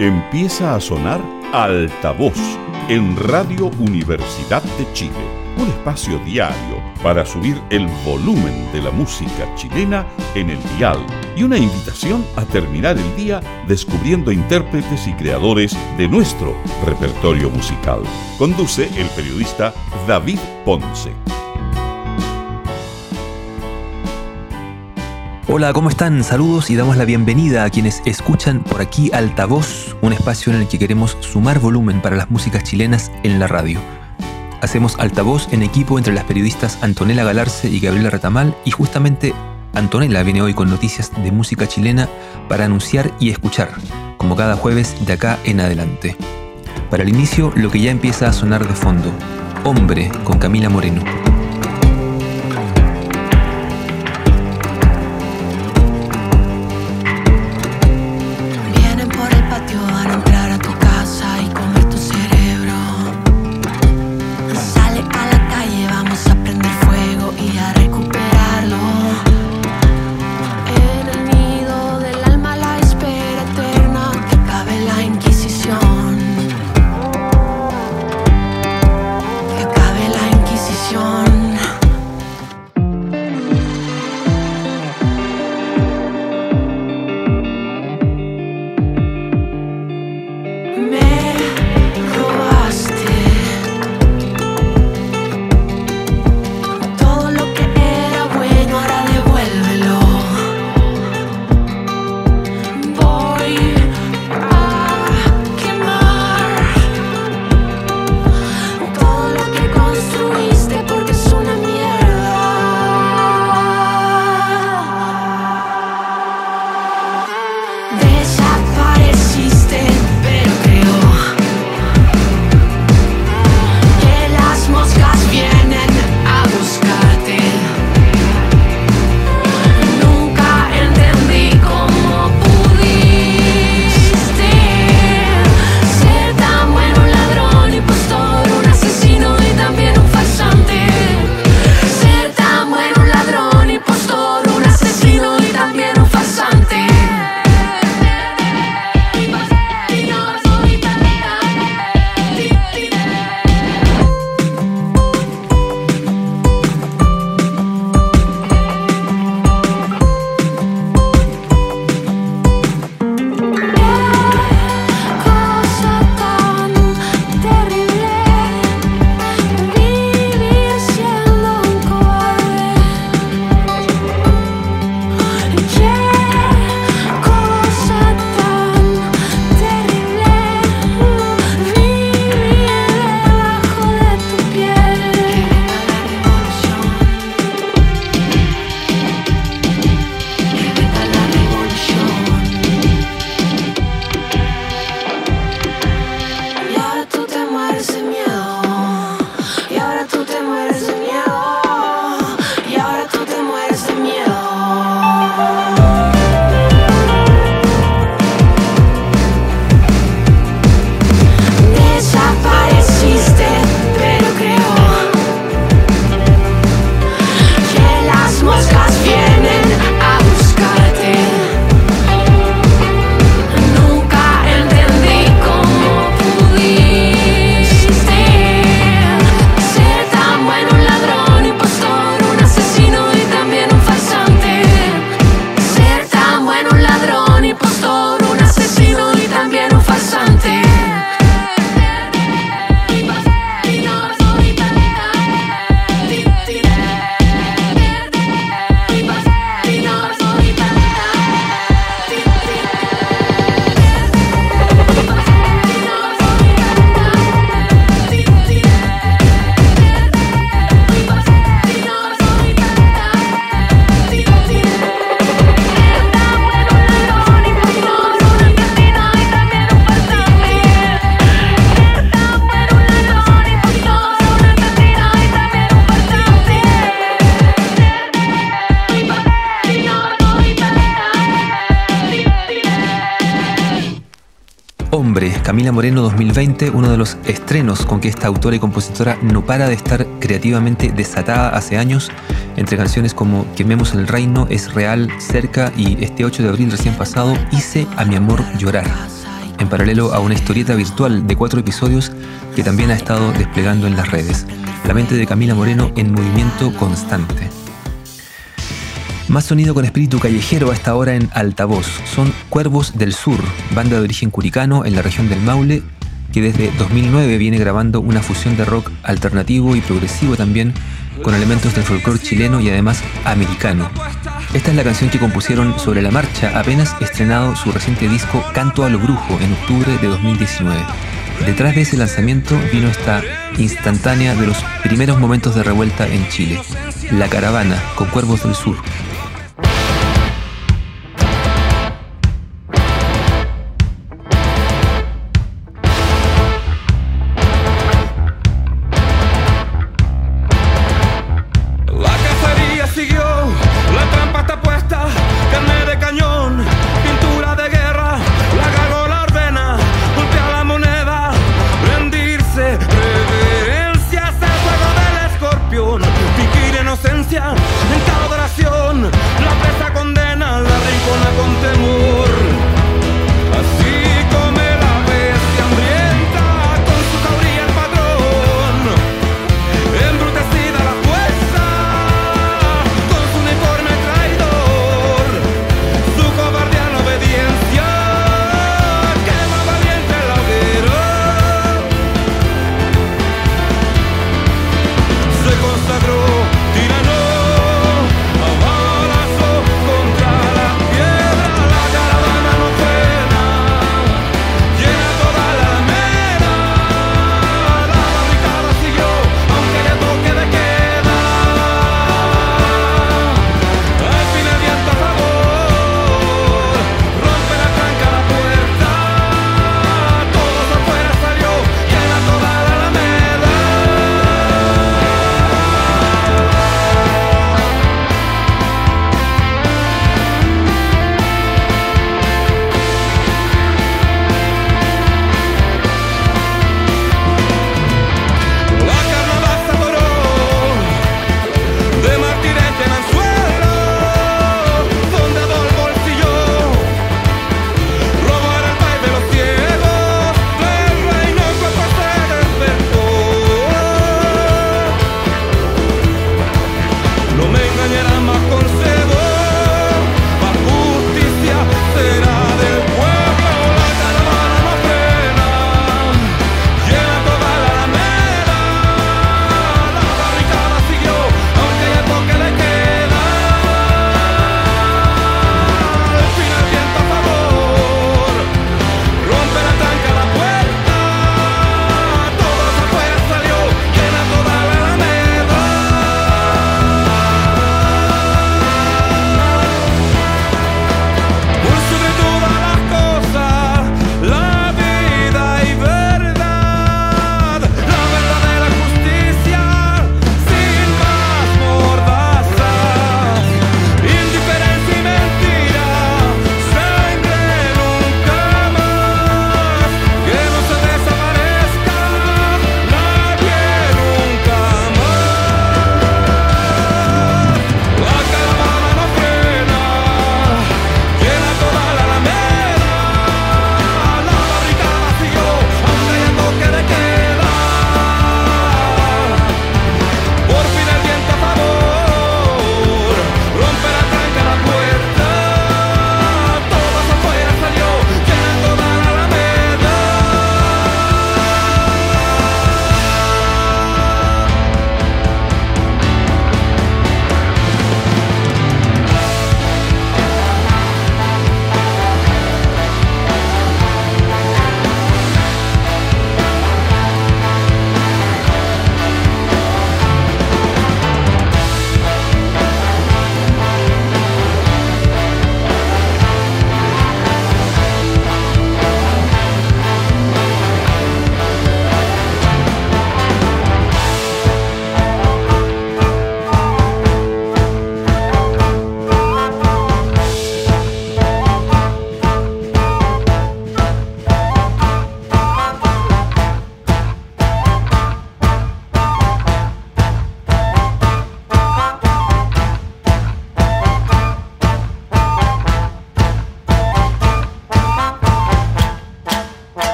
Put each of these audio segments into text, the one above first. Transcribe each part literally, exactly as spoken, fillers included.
Empieza a sonar Altavoz en Radio Universidad de Chile, un espacio diario para subir el volumen de la música chilena en el dial y una invitación a terminar el día descubriendo intérpretes y creadores de nuestro repertorio musical. Conduce el periodista David Ponce. Hola, ¿cómo están? Saludos y damos la bienvenida a quienes escuchan por aquí Altavoz, un espacio en el que queremos sumar volumen para las músicas chilenas en la radio. Hacemos Altavoz en equipo entre las periodistas Antonella Galarce y Gabriela Retamal, y justamente Antonella viene hoy con noticias de música chilena para anunciar y escuchar, como cada jueves de acá en adelante. Para el inicio, lo que ya empieza a sonar de fondo, Hombre, con Camila Moreno. Hombre, Camila Moreno dos mil veinte, uno de los estrenos con que esta autora y compositora no para de estar creativamente desatada hace años, entre canciones como Quememos el Reino, Es Real, Cerca y este ocho de abril recién pasado, Hice a mi amor llorar. en paralelo a una historieta virtual de cuatro episodios que también ha estado desplegando en las redes. La mente de Camila Moreno en movimiento constante. Más sonido con espíritu callejero hasta ahora en Altavoz. Son Cuervos del Sur, banda de origen curicano en la región del Maule, que desde dos mil nueve viene grabando una fusión de rock alternativo y progresivo también, con elementos del folclore chileno y además americano. Esta es la canción que compusieron sobre la marcha, apenas estrenado su reciente disco Canto a lo Brujo en octubre de dos mil diecinueve. Detrás de ese lanzamiento vino esta instantánea de los primeros momentos de revuelta en Chile, La Caravana, con Cuervos del Sur. En cada oración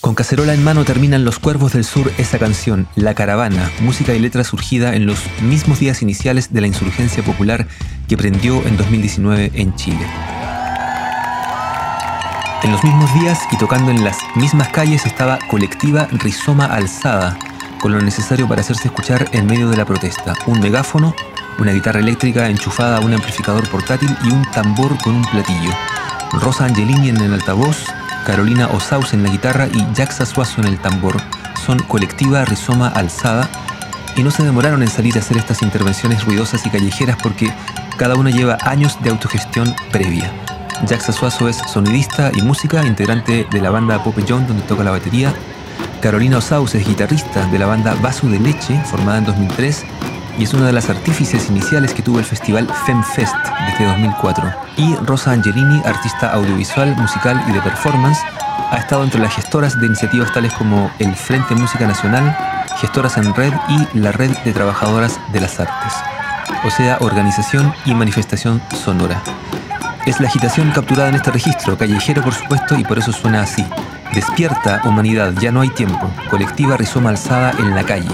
Con cacerola en mano terminan Los Cuervos del Sur esa canción, La Caravana, música y letra surgida en los mismos días iniciales de la insurgencia popular que prendió en dos mil diecinueve en Chile. En los mismos días y tocando en las mismas calles estaba Colectiva Rizoma Alzada, con lo necesario para hacerse escuchar en medio de la protesta: un megáfono, una guitarra eléctrica enchufada a un amplificador portátil y un tambor con un platillo. Rosa Angelini en el altavoz, Carolina Osaus en la guitarra y Jaxa Suazo en el tambor. Son Colectiva Rizoma Alzada y no se demoraron en salir a hacer estas intervenciones ruidosas y callejeras porque cada una lleva años de autogestión previa. Jaxa Suazo es sonidista y música, integrante de la banda Pope John, donde toca la batería. Carolina Osaus es guitarrista de la banda Vaso de Leche, formada en dos mil tres, y es una de las artífices iniciales que tuvo el festival FemFest desde dos mil cuatro. Y Rosa Angelini, artista audiovisual, musical y de performance, ha estado entre las gestoras de iniciativas tales como el Frente Música Nacional, Gestoras en Red y la Red de Trabajadoras de las Artes, o sea, organización y manifestación sonora. Es la agitación capturada en este registro, callejero por supuesto, y por eso suena así. Despierta, humanidad, ya no hay tiempo. Colectiva Rizoma Alzada en la calle.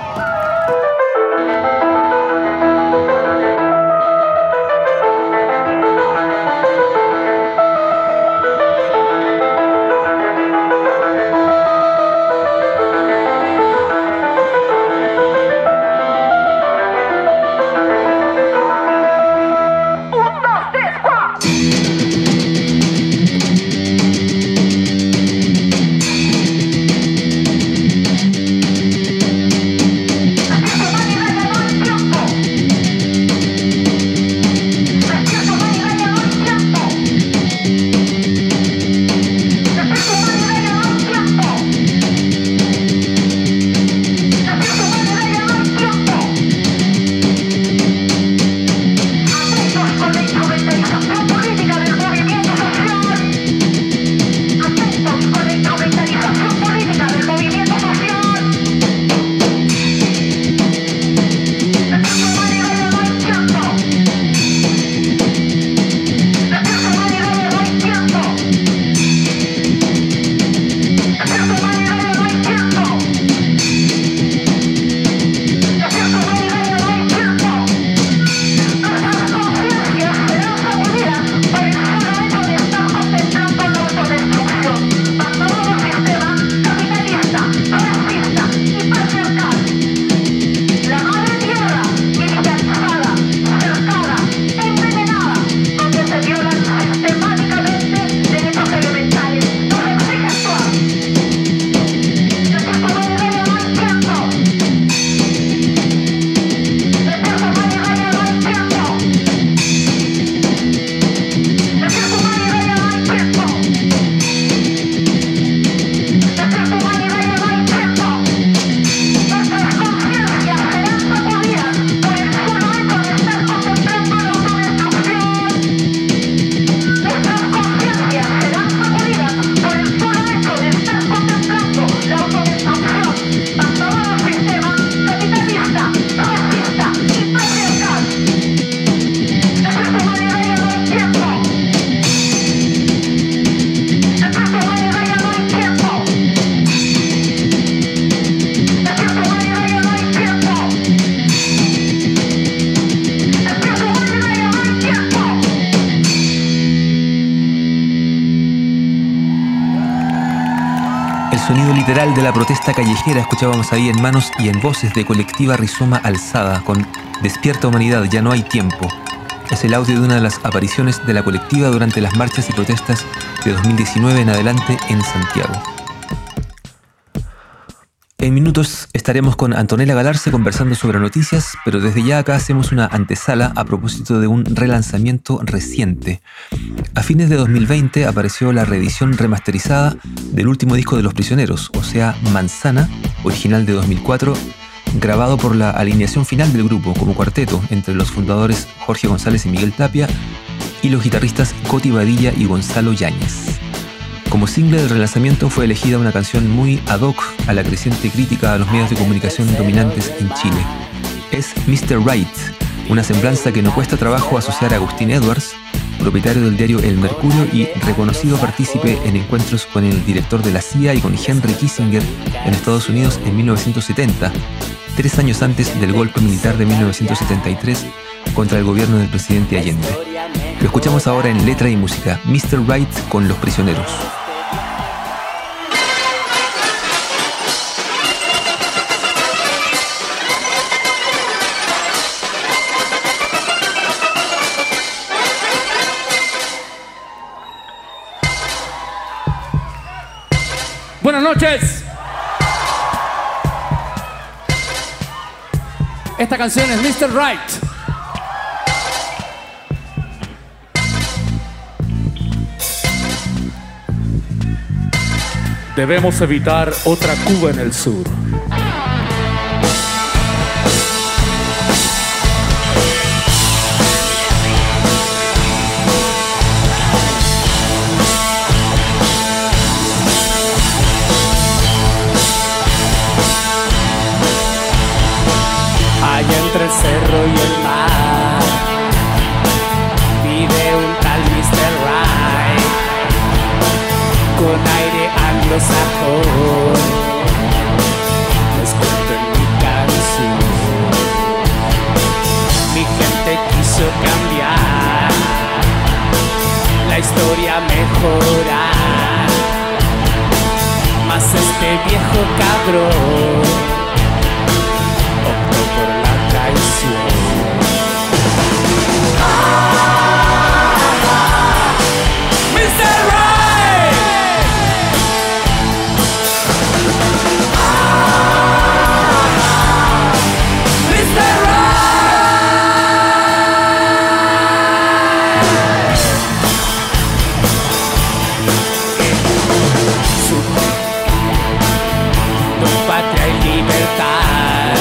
Sonido literal de la protesta callejera escuchábamos ahí en manos y en voces de Colectiva Rizoma Alzada con Despierta Humanidad, ya no hay tiempo. Es el audio de una de las apariciones de la colectiva durante las marchas y protestas de dos mil diecinueve en adelante en Santiago. En minutos estaremos con Antonella Galarce conversando sobre noticias, pero desde ya acá hacemos una antesala a propósito de un relanzamiento reciente. A fines de dos mil veinte apareció la reedición remasterizada del último disco de Los Prisioneros, o sea, Manzana, original de dos mil cuatro, grabado por la alineación final del grupo como cuarteto entre los fundadores Jorge González y Miguel Tapia y los guitarristas Coti Badilla y Gonzalo Yáñez. Como single del relanzamiento fue elegida una canción muy ad hoc a la creciente crítica a los medios de comunicación dominantes en Chile. Es mister Right, una semblanza que no cuesta trabajo asociar a Agustín Edwards, propietario del diario El Mercurio y reconocido partícipe en encuentros con el director de la C I A y con Henry Kissinger en Estados Unidos en mil novecientos setenta, tres años antes del golpe militar de mil novecientos setenta y tres contra el gobierno del presidente Allende. Lo escuchamos ahora en letra y música, mister Right con Los Prisioneros. Buenas noches. Esta canción es mister Right. Debemos evitar otra Cuba en el sur. Entre el cerro y el mar vive un tal mister Right con aire anglosajón. Les cuento en mi canción, mi gente quiso cambiar la historia, mejorar, mas este viejo cabrón optó por la traición. Ah, mister Right. Ah, mister Right. Su patria y libertad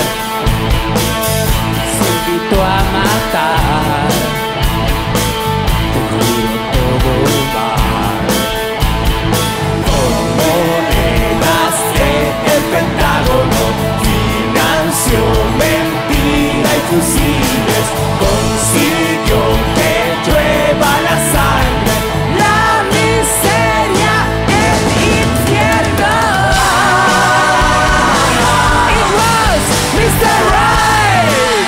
a matar, te juro todo mal. Con monedas el Pentágono financió mentira y fusiles, consiguió que llueva la sangre, la miseria, el infierno. It was mister Right.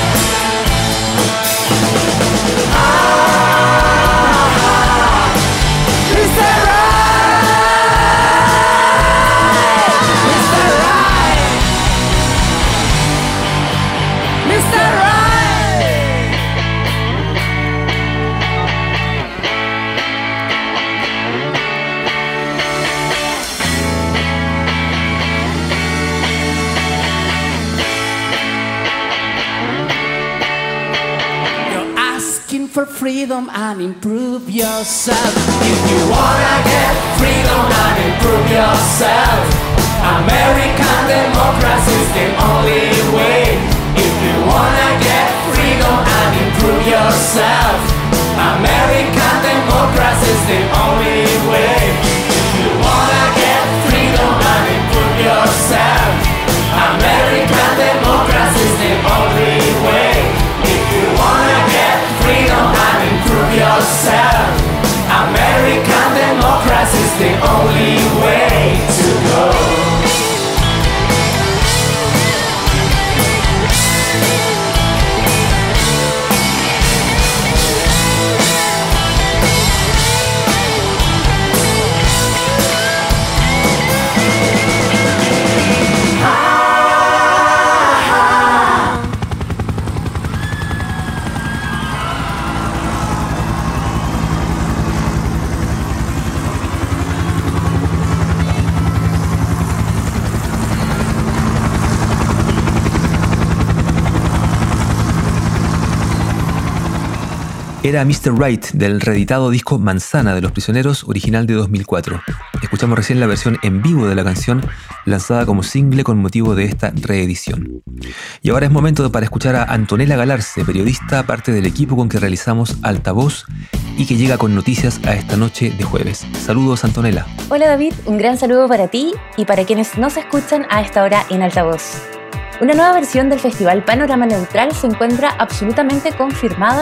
For freedom and improve yourself. If you wanna get freedom and improve yourself, American democracy is the only way. If you wanna get freedom and improve yourself, American democracy is the only way. If you wanna get freedom and improve yourself, American democracy is the only way. If you wanna get freedom and improve yourself, American democracy is the only way to go. Era mister Right del reeditado disco Manzana de Los Prisioneros, original de dos mil cuatro. Escuchamos recién la versión en vivo de la canción, lanzada como single con motivo de esta reedición. Y ahora es momento para escuchar a Antonella Galarce, periodista, parte del equipo con que realizamos Altavoz y que llega con noticias a esta noche de jueves. Saludos, Antonella. Hola, David. Un gran saludo para ti y para quienes nos escuchan a esta hora en Altavoz. Una nueva versión del Festival Panorama Neutral se encuentra absolutamente confirmada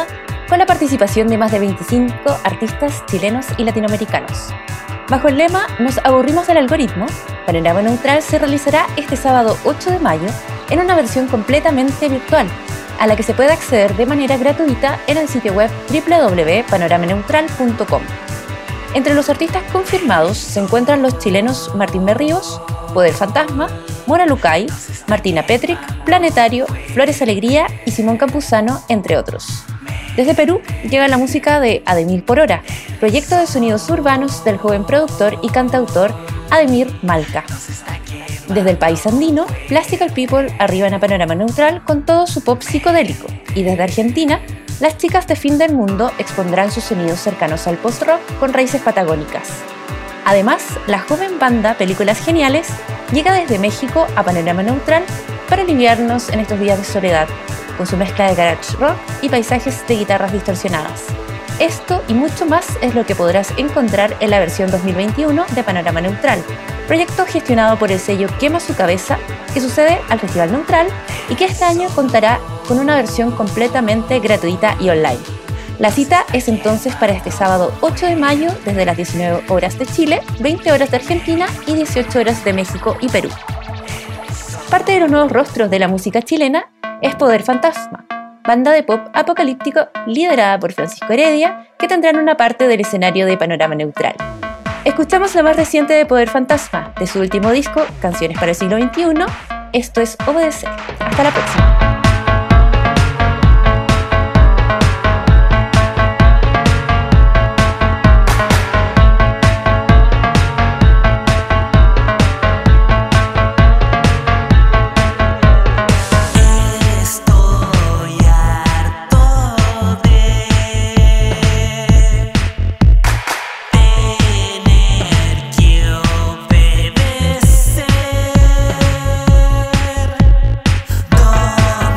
con la participación de más de veinticinco artistas chilenos y latinoamericanos. Bajo el lema Nos aburrimos del algoritmo, Panorama Neutral se realizará este sábado ocho de mayo en una versión completamente virtual, a la que se puede acceder de manera gratuita en el sitio web doble u doble u doble u punto panorama neutral punto com. Entre los artistas confirmados se encuentran los chilenos Martín Berríos, Poder Fantasma, Mora Lucay, Martina Petric, Planetario, Flores Alegría y Simón Campuzano, entre otros. Desde Perú llega la música de Ademir por Hora, proyecto de sonidos urbanos del joven productor y cantautor Ademir Malca. Desde el país andino, Plastical People arriban a Panorama Neutral con todo su pop psicodélico. Y desde Argentina, las chicas de Fin del Mundo expondrán sus sonidos cercanos al post-rock con raíces patagónicas. Además, la joven banda Películas Geniales llega desde México a Panorama Neutral para aliviarnos en estos días de soledad, con su mezcla de garage rock y paisajes de guitarras distorsionadas. Esto y mucho más es lo que podrás encontrar en la versión dos mil veintiuno de Panorama Neutral, proyecto gestionado por el sello Quema Su Cabeza, que sucede al Festival Neutral y que este año contará con una versión completamente gratuita y online. La cita es entonces para este sábado ocho de mayo desde las diecinueve horas de Chile, veinte horas de Argentina y dieciocho horas de México y Perú. Parte de los nuevos rostros de la música chilena es Poder Fantasma, banda de pop apocalíptico liderada por Francisco Heredia, que tendrán una parte del escenario de Panorama Neutral. Escuchamos la más reciente de Poder Fantasma, de su último disco, Canciones para el siglo veintiuno. Esto es Obedecer. Hasta la próxima. Obedecer,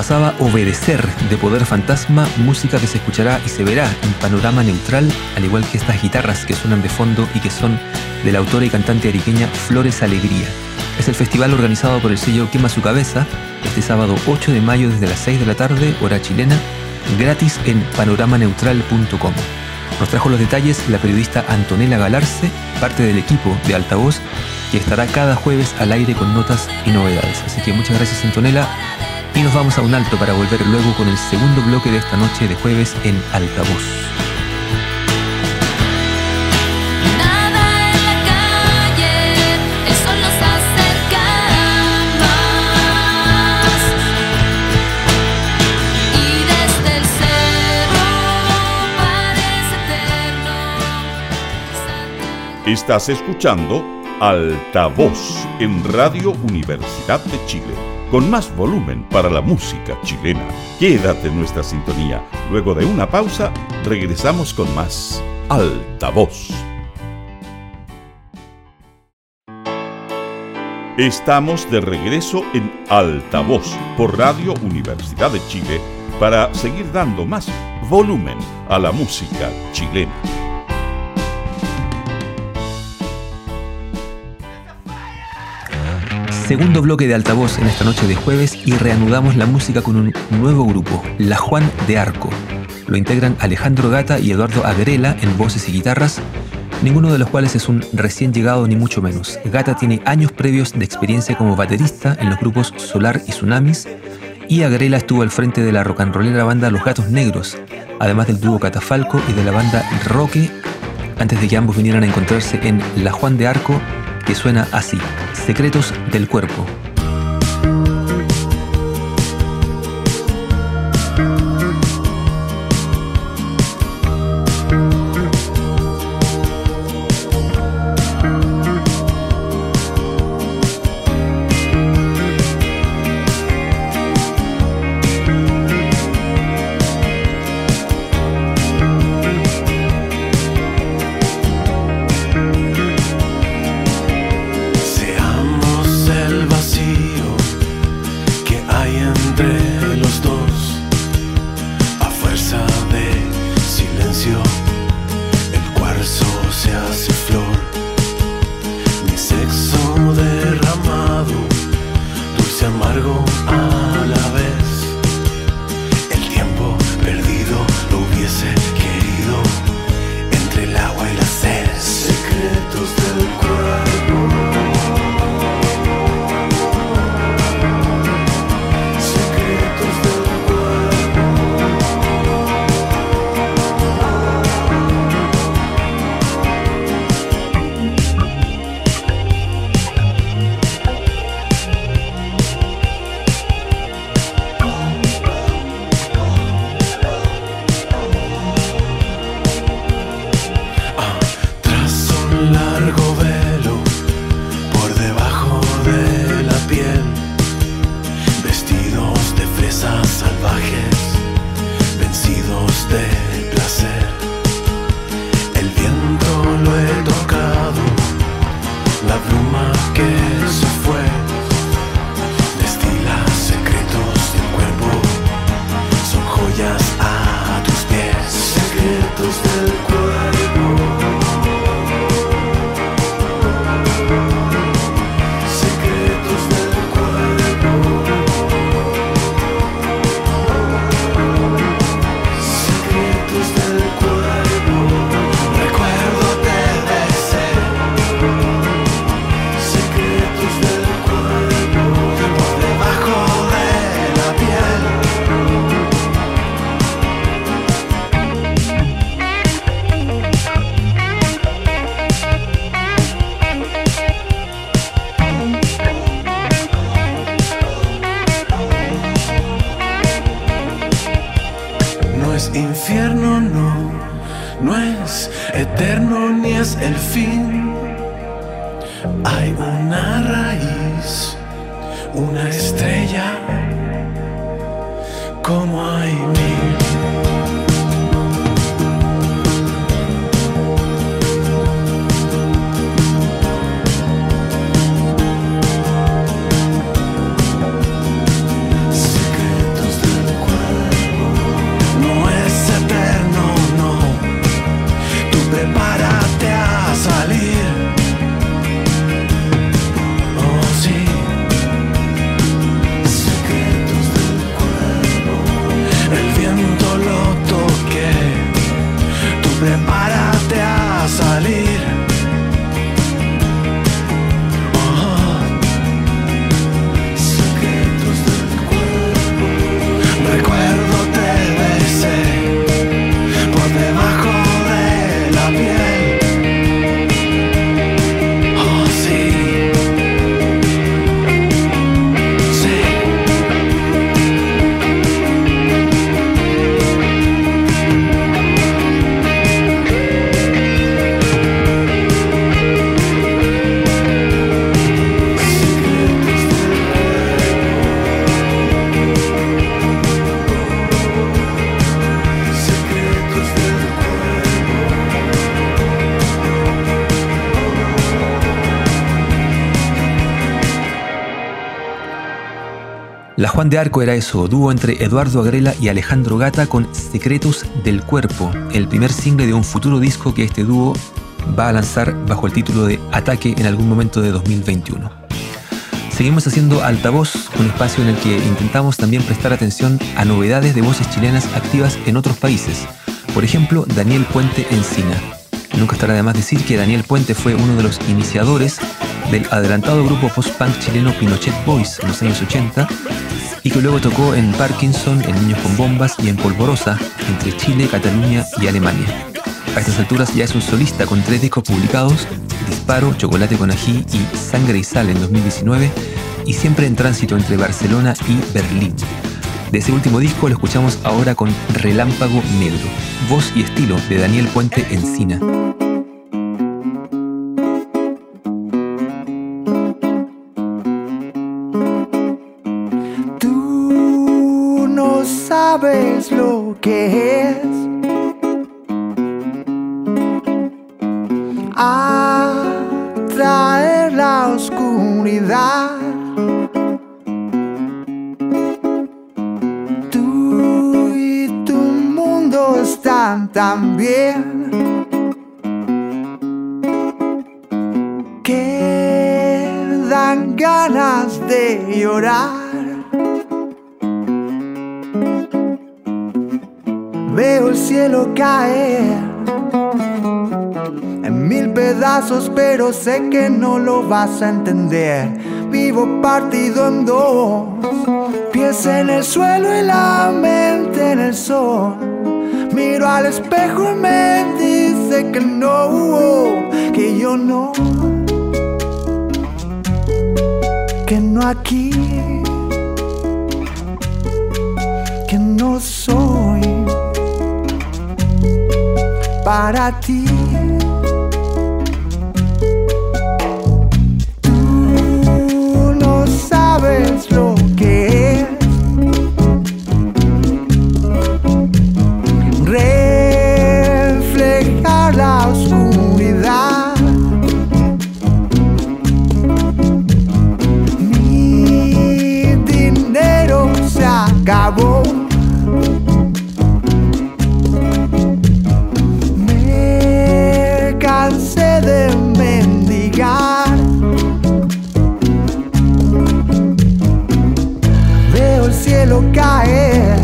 pasaba Obedecer, de Poder Fantasma, música que se escuchará y se verá en panorama neutral, al igual que estas guitarras que suenan de fondo y que son de la autora y cantante ariqueña Flores Alegría. Es el festival organizado por el sello Quema Su Cabeza, este sábado ocho de mayo desde las seis de la tarde, hora chilena, gratis en panorama neutral punto com. Nos trajo los detalles la periodista Antonella Galarce, parte del equipo de Altavoz, que estará cada jueves al aire con notas y novedades. Así que muchas gracias, Antonella, y nos vamos a un alto para volver luego con el segundo bloque de esta noche de jueves en Altavoz. Estás escuchando Altavoz en Radio Universidad de Chile, con más volumen para la música chilena. Quédate en nuestra sintonía. Luego de una pausa, regresamos con más Altavoz. Estamos de regreso en Altavoz por Radio Universidad de Chile para seguir dando más volumen a la música chilena. Segundo bloque de Altavoz en esta noche de jueves y reanudamos la música con un nuevo grupo, La Juan de Arco. Lo integran Alejandro Gata y Eduardo Agrela en voces y guitarras, ninguno de los cuales es un recién llegado ni mucho menos. Gata tiene años previos de experiencia como baterista en los grupos Solar y Tsunamis, y Agrela estuvo al frente de la rock and rollera banda Los Gatos Negros, además del dúo Catafalco y de la banda Roque, antes de que ambos vinieran a encontrarse en La Juan de Arco, que suena así: Secretos del Cuerpo. Secretos La Juan de Arco era eso, dúo entre Eduardo Agrela y Alejandro Gata con Secretos del Cuerpo, el primer single de un futuro disco que este dúo va a lanzar bajo el título de Ataque en algún momento de dos mil veintiuno. Seguimos haciendo Altavoz, un espacio en el que intentamos también prestar atención a novedades de voces chilenas activas en otros países. Por ejemplo, Daniel Puente Encina. Nunca estará de más decir que Daniel Puente fue uno de los iniciadores del adelantado grupo post-punk chileno Pinochet Boys en los años ochenta y que luego tocó en Parkinson, en Niños con Bombas y en Polvorosa, entre Chile, Cataluña y Alemania. A estas alturas ya es un solista con tres discos publicados: Disparo, Chocolate con Ají y Sangre y Sal en dos mil diecinueve, y siempre en tránsito entre Barcelona y Berlín. De ese último disco lo escuchamos ahora con Relámpago Negro, voz y estilo de Daniel Puente Encina. Tú no sabes lo que es atraer la oscuridad. Tú y tu mundo están tan bien que dan ganas de llorar. Veo el cielo caer en mil pedazos, pero sé que no lo vas a entender. Vivo partido en dos, pies en el suelo y la mente en el sol. Miro al espejo y me dice que no, que yo no, que no aquí, que no soy para ti. Tú no sabes lo que es reflejar la oscuridad. Mi dinero se acabó. Cansé de mendigar. Veo el cielo caer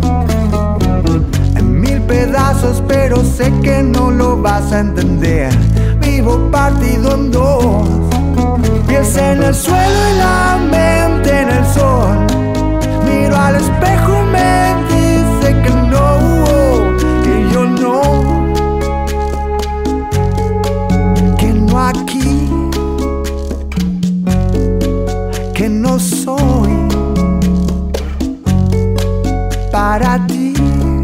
en mil pedazos, pero sé que no lo vas a entender. Vivo partido en dos, pies en el suelo y la mente en el sol. Miro al espejo y me dice que no, que yo no, aquí, que no soy para ti.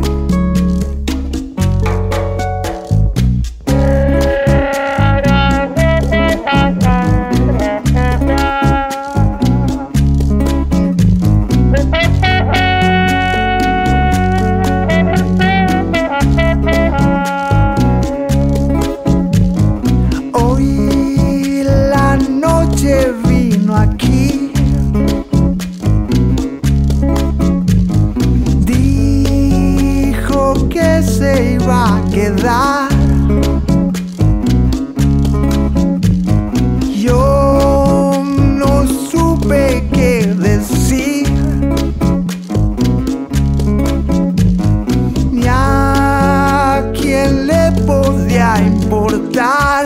Yo no supe qué decir, ni a quién le podía importar.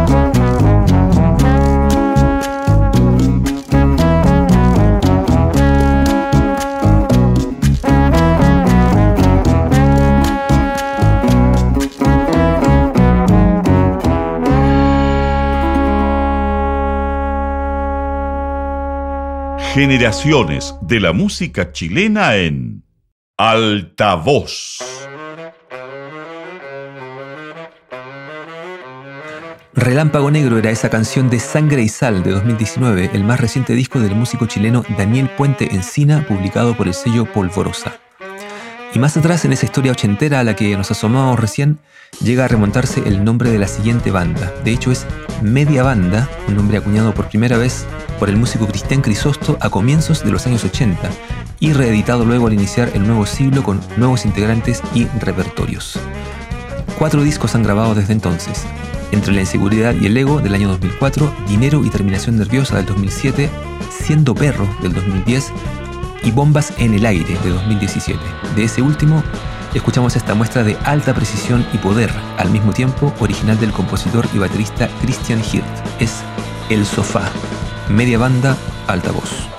Generaciones de la música chilena en Altavoz. Relámpago Negro era esa canción de Sangre y Sal de dos mil diecinueve, el más reciente disco del músico chileno Daniel Puente Encina, publicado por el sello Polvorosa. Y más atrás, en esa historia ochentera a la que nos asomamos recién, llega a remontarse el nombre de la siguiente banda. De hecho, es Media Banda, un nombre acuñado por primera vez por el músico Cristian Crisosto a comienzos de los años ochenta y reeditado luego al iniciar el nuevo siglo con nuevos integrantes y repertorios. Cuatro discos han grabado desde entonces: Entre la inseguridad y el ego del año dos mil cuatro, Dinero y terminación nerviosa del dos mil siete, Siendo perro del dos mil diez y Bombas en el aire de dos mil diecisiete. De ese último, escuchamos esta muestra de alta precisión y poder, al mismo tiempo original del compositor y baterista Christian Hirt. Es El Sofá, Media Banda, alta voz.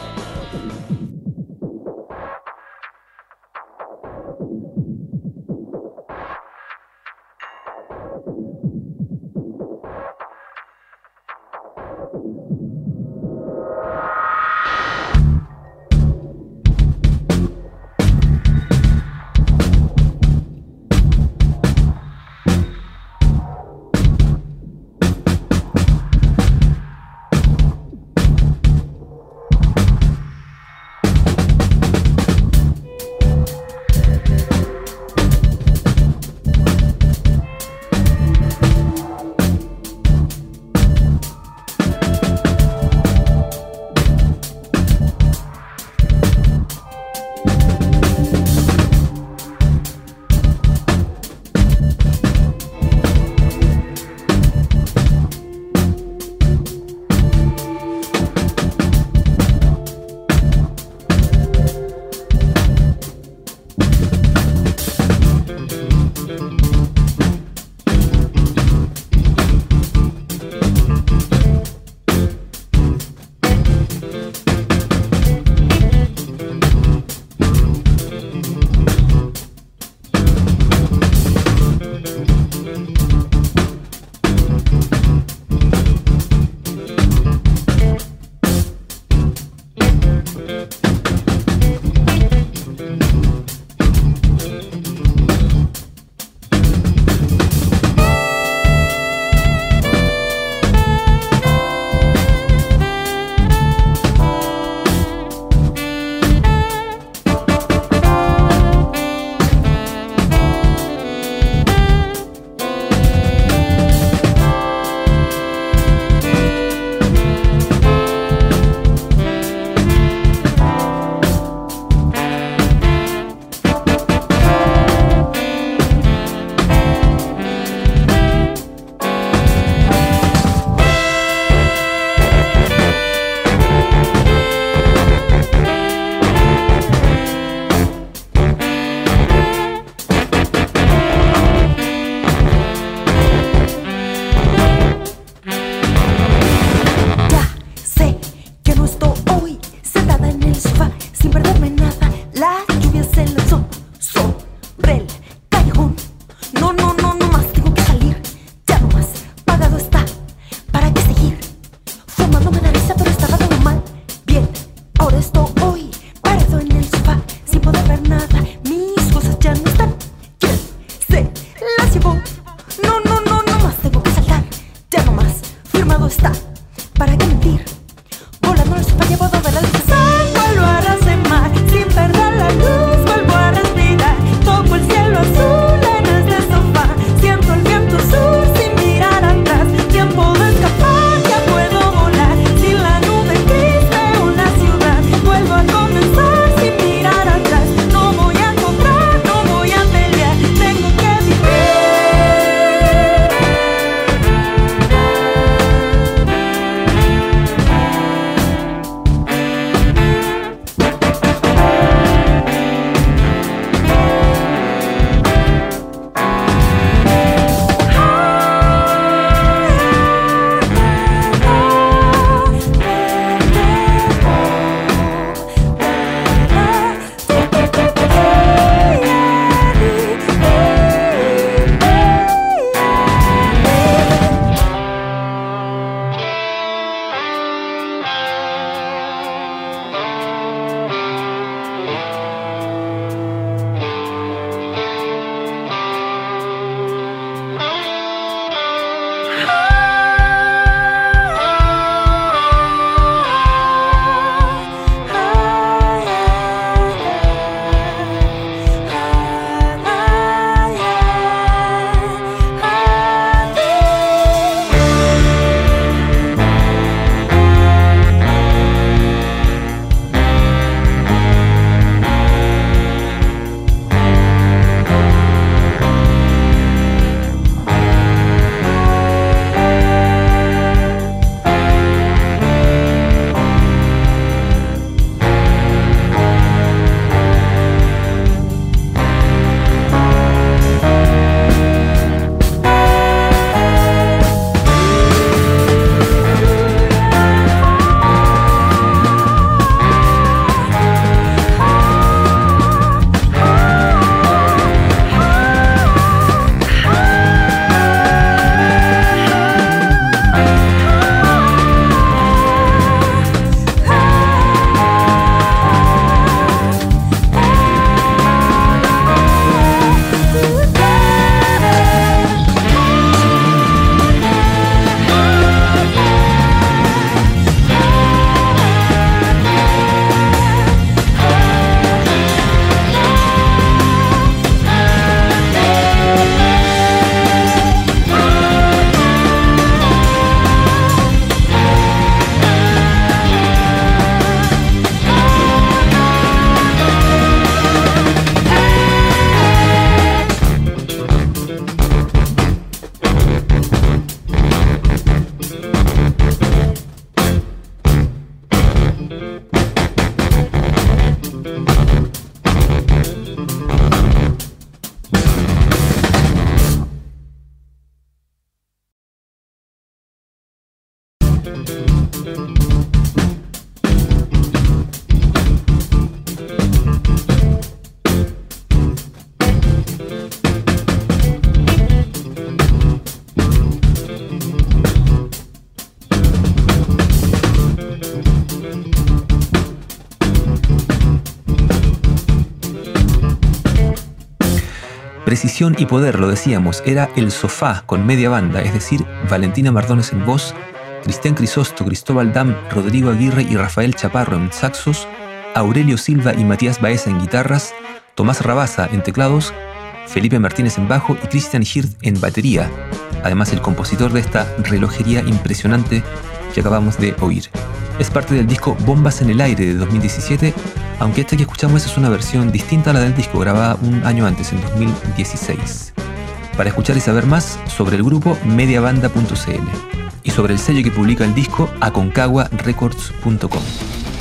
Precisión y poder, lo decíamos, era El Sofá con media banda, es decir, Valentina Mardones en voz, Cristian Crisosto, Cristóbal Dam, Rodrigo Aguirre y Rafael Chaparro en saxos, Aurelio Silva y Matías Baeza en guitarras, Tomás Rabasa en teclados, Felipe Martínez en bajo y Christian Hirt en batería, además el compositor de esta relojería impresionante que acabamos de oír. Es parte del disco Bombas en el Aire de dos mil diecisiete, aunque esta que escuchamos es una versión distinta a la del disco, grabada un año antes, en dos mil dieciséis. Para escuchar y saber más sobre el grupo, mediabanda punto c l, y sobre el sello que publica el disco, aconcagua records punto com.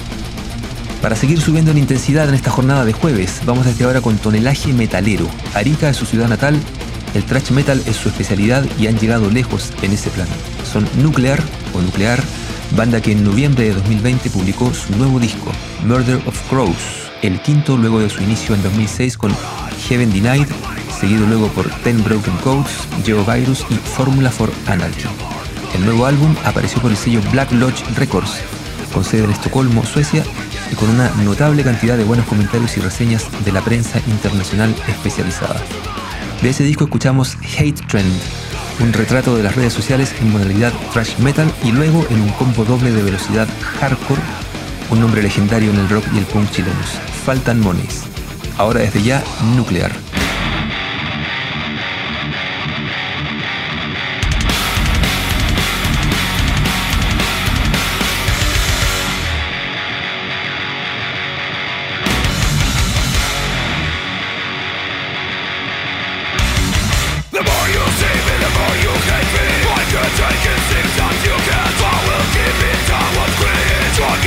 Para seguir subiendo en intensidad en esta jornada de jueves, vamos desde ahora con tonelaje metalero. Arica es su ciudad natal, el thrash metal es su especialidad y han llegado lejos en ese plano. Son Nuclear o Nuclear, banda que en noviembre de dos mil veinte publicó su nuevo disco, Murder of Crows, el quinto luego de su inicio en dos mil seis con Heaven Denied, seguido luego por Ten Broken Codes, Geovirus y Formula for Anarchy. El nuevo álbum apareció por el sello Black Lodge Records, con sede en Estocolmo, Suecia, y con una notable cantidad de buenos comentarios y reseñas de la prensa internacional especializada. De ese disco escuchamos Hate Trend, un retrato de las redes sociales en modalidad thrash metal y luego en un combo doble de velocidad hardcore, un nombre legendario en el rock y el punk chilenos, Faltan Monies. Ahora desde ya, Nuclear.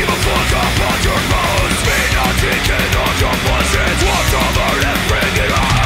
Give a fuck about your bones. Be not taken on your bullshit. Walk over and bring it on.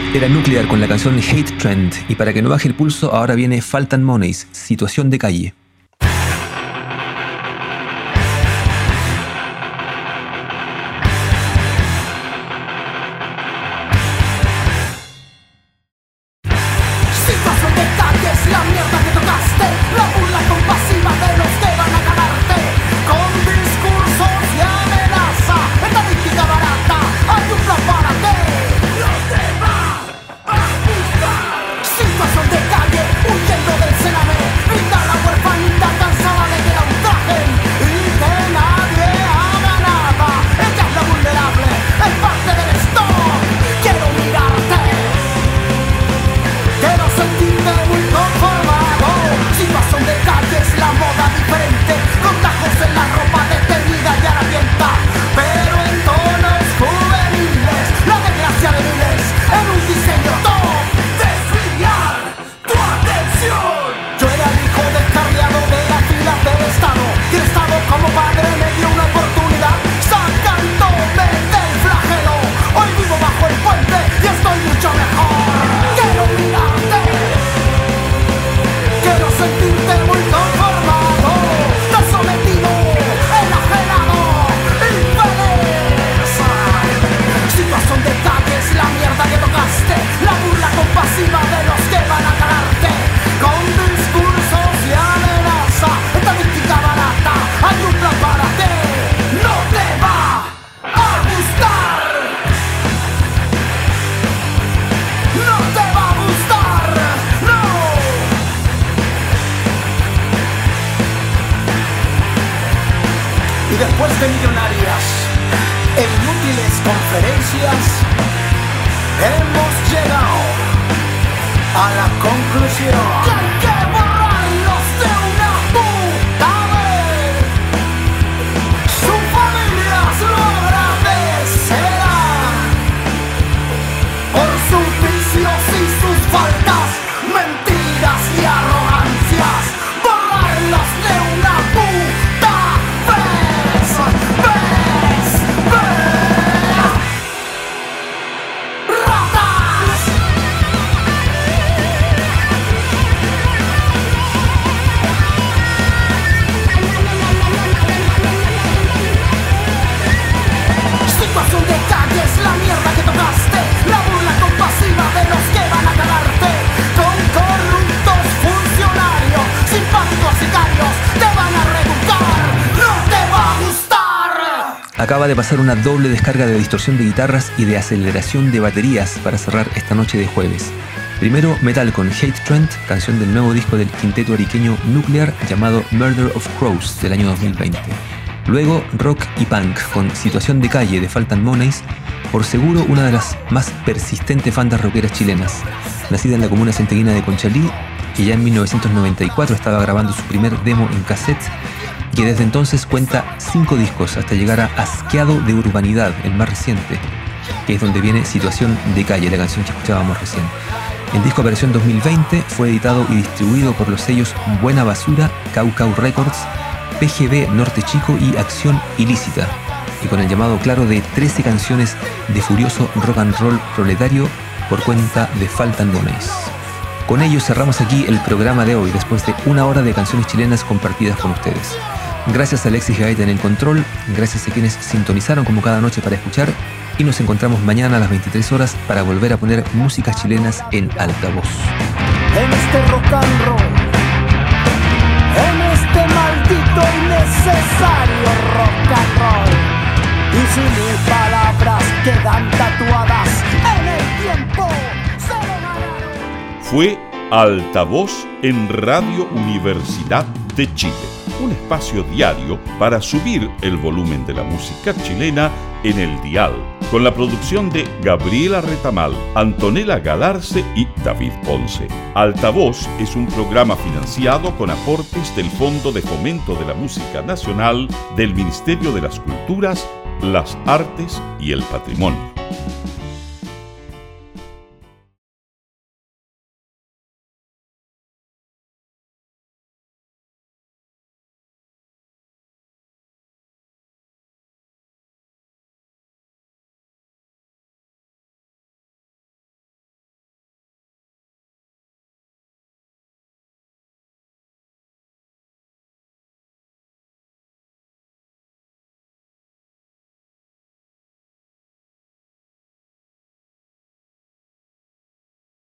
Era Nuclear con la canción Hate Trend, y para que no baje el pulso ahora viene Faltan Monies, Situación de Calle. Situación de calle es la mierda que tocaste, la burla compasiva de los que van a ganarte, con discursos y amenaza, estadística barata, hay un plan para ti. No te va a gustar. Situación de calle, huyendo del cename, grita la huerfanita cansada de que la ultrajen y que nadie haga nada. Ella es la vulnerable, es parte del stock. Quiero mirarte, quiero sentirte muy conformado. Situación de calle es la moda diferente, con tajos en la ropa detenida y harapienta, pero en tonos juveniles, la desgracia de miles en un diseño top. Desviar tu atención. Yo era el hijo descarriado de las filas del Estado, y el Estado como padre me dio una oportunidad, sacándome del flagelo. Hoy vivo bajo el puente y estoy mucho mejor. Quiero mirarte, quiero sentirte muy conformado, no sometido, enajenado, infeliz. Situación de calle es la mierda que tocaste, la burla compasiva de los que van a ganarte, con discursos y amenaza, estadística barata, hay un plan para ti. No te va a gustar. No te va a gustar. No. Y después de millonarias e inútiles conferencias, hemos llegado a la conclusión que hay que borrarlos de una puta vez. Sus familias lo agradecerán por sus vicios y sus faltas, mentiras y arrogancias. Borrarlos de una puta vez. Vez, vez. Ratas. Situación de calle es la mierda que tocaste, la burla compasiva de los que van a ganarte, con corruptos funcionarios, simpáticos sicarios, te van a reeducar. No te va a gustar. Acaba de pasar una doble descarga de distorsión de guitarras y de aceleración de baterías para cerrar esta noche de jueves. Primero, metal con Hate Trend, canción del nuevo disco del quinteto ariqueño Nuclear llamado Murder of Crows del año dos mil veinte. Luego, rock y punk con Situación de Calle de Faltan Monies, por seguro una de las más persistentes bandas rockeras chilenas. Nacida en la comuna centeguina de Conchalí, que ya en mil novecientos noventa y cuatro estaba grabando su primer demo en cassette, y que desde entonces cuenta cinco discos hasta llegar a Asqueado de Urbanidad, el más reciente, que es donde viene Situación de Calle, la canción que escuchábamos recién. El disco versión dos mil veinte fue editado y distribuido por los sellos Buena Basura, Caucau Records, P G B Norte Chico y Acción Ilícita, y con el llamado claro de trece canciones de furioso rock and roll proletario por cuenta de Faltan Monies. Con ello cerramos aquí el programa de hoy, después de una hora de canciones chilenas compartidas con ustedes. Gracias a Alexis Gaeta en el control, gracias a quienes sintonizaron como cada noche para escuchar, y nos encontramos mañana a las veintitrés horas para volver a poner músicas chilenas en altavoz. En este rock and roll, en este maldito y necesario rock and roll, y si mis palabras quedan tatuadas en el tiempo, se lo ganaron. Fue Altavoz en Radio Universidad de Chile, un espacio diario para subir el volumen de la música chilena en el dial, con la producción de Gabriela Retamal, Antonella Galarce y David Ponce. Altavoz es un programa financiado con aportes del Fondo de Fomento de la Música Nacional del Ministerio de las Culturas, las Artes y el Patrimonio.